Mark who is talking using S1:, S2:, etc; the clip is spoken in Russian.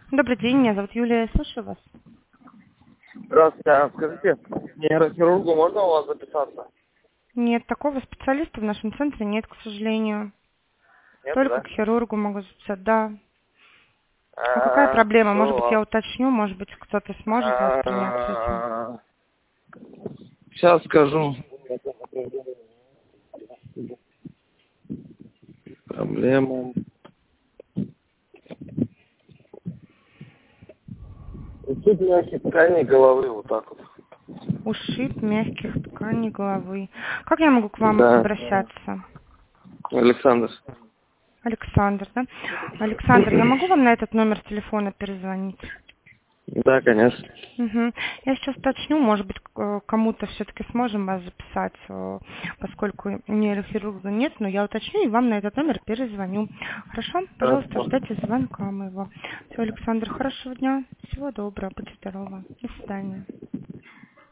S1: Добрый день, меня зовут Юлия, я слушаю вас.
S2: Здравствуйте, скажите, нейрохирургу можно у вас записаться?
S1: Нет, такого специалиста в нашем центре нет, к сожалению.
S2: Нет,
S1: Только
S2: да?
S1: к хирургу могу записать, да. А какая проблема? Может быть, я
S2: Все.
S1: уточню, может быть, кто-то сможет вас принять с этим.
S2: Сейчас скажу. Проблема. Ушиб мягких тканей головы, вот так вот.
S1: Ушиб мягких тканей головы. Как я могу к вам
S2: Да.
S1: обращаться?
S2: Александр.
S1: Александр, да? Александр, я могу вам на этот номер телефона перезвонить?
S2: Да, конечно.
S1: Угу. Я сейчас уточню, может быть, кому-то все-таки сможем вас записать, поскольку нейрохирурга нет, но я уточню и вам на этот номер перезвоню. Хорошо? Пожалуйста,
S2: Хорошо.
S1: ждайте звонка моего. Все, Александр, хорошего дня, всего доброго, будьте здоровы. До свидания.